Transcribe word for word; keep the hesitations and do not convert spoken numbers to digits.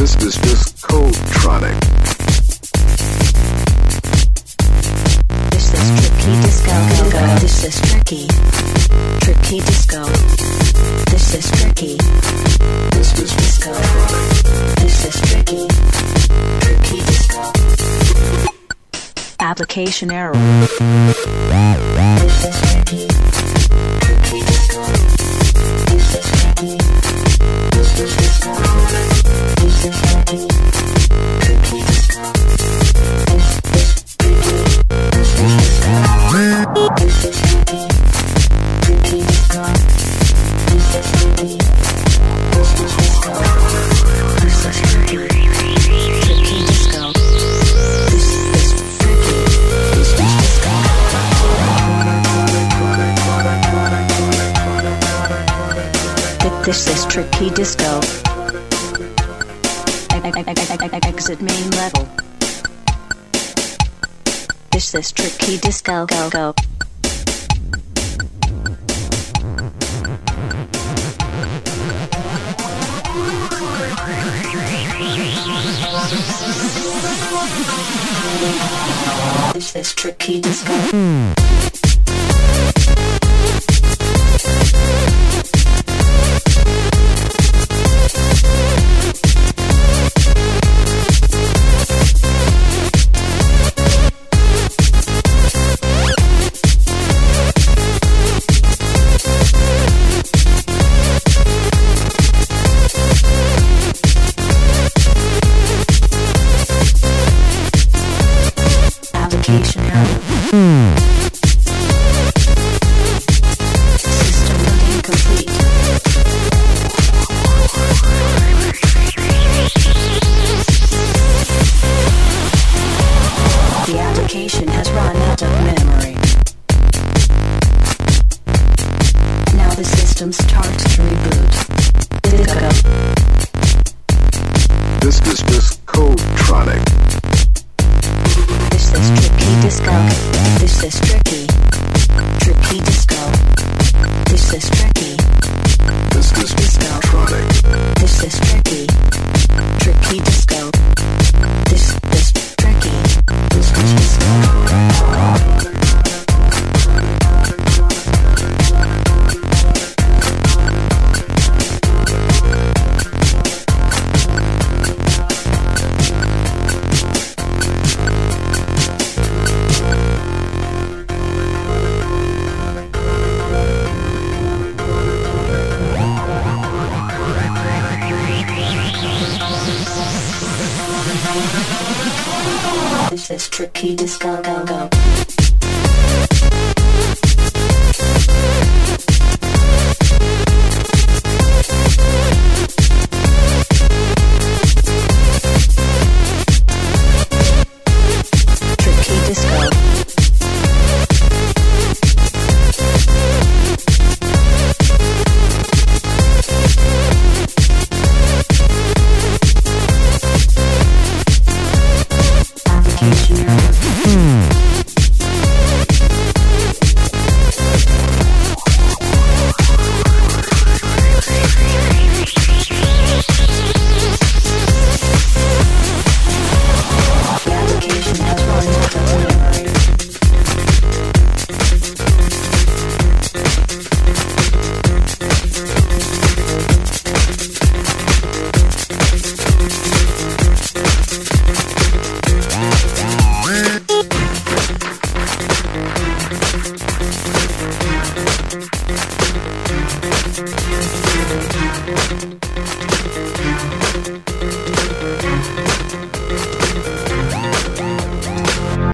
This is Discotronic. This is tricky disco. Go go. This is tricky. Tricky disco. This is tricky. This is Disco. This is tricky. Tricky disco. Application error. This is tricky. Tricky disco. This is tricky. This is disco. This is tricky. Tricky disco. This is tricky. This is disco. This is tricky. Tricky disco. This is tricky. This is disco. This is tricky. Tricky disco. This is tricky. This is disco. This is tricky disco. Exit main level. This is tricky disco. Go go. This is tricky disco. Application error. System loading complete. The application has run out of memory. Now the system starts to reboot. Disco. This is Discotronic. This is tricky disco. This is tricky. Tricky disco. This is tricky. This is Discotronic. This is tricky. Tricky disco. This is tricky. This is disco. This is tricky disco. Go go. Tricky disco. Application error. The application has run out of memory. Thank you.